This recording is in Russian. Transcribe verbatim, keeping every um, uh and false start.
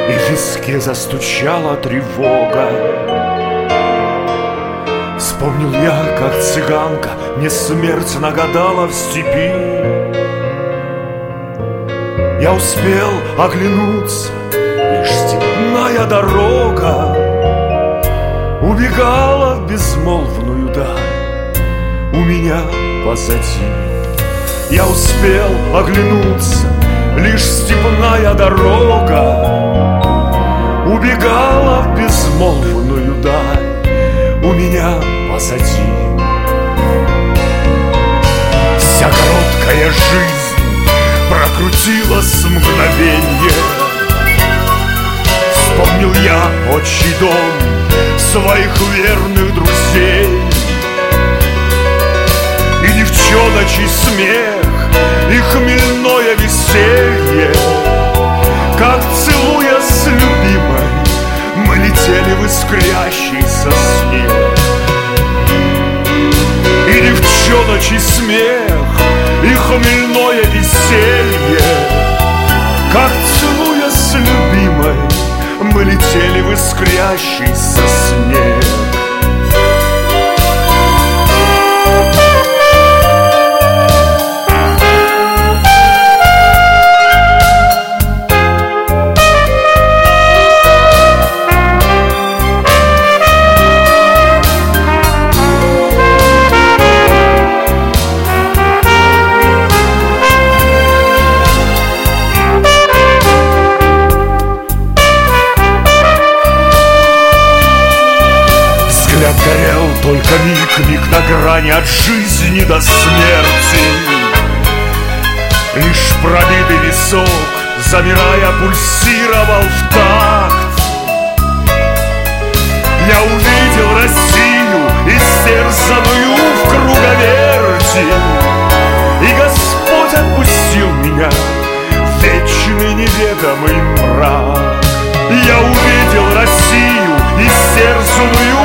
и в виске застучала тревога. Вспомнил я, как цыганка мне смерть нагадала в степи. Я успел оглянуться, лишь степная дорога убегала в безмолвную даль у меня позади. Я успел оглянуться, лишь степная дорога убегала в безмолвную даль у меня позади. Вся короткая жизнь прокрутилась мгновенье. Вспомнил я отчий дом, своих верных друзей, и девчоночий смех, и хмельное веселье. Как, целуя с любимой, мы летели в искрящийся снег. И девчоночий смех, и хмельное веселье. Как, целуя с любимой, мы летели в искрящийся снег. Горел только миг, миг на грани от жизни до смерти. Лишь пробитый висок, замирая, пульсировал в такт. Я увидел Россию, истерзанную в круговерти, и Господь отпустил меня в вечный неведомый мрак. Я увидел Россию, истерзанную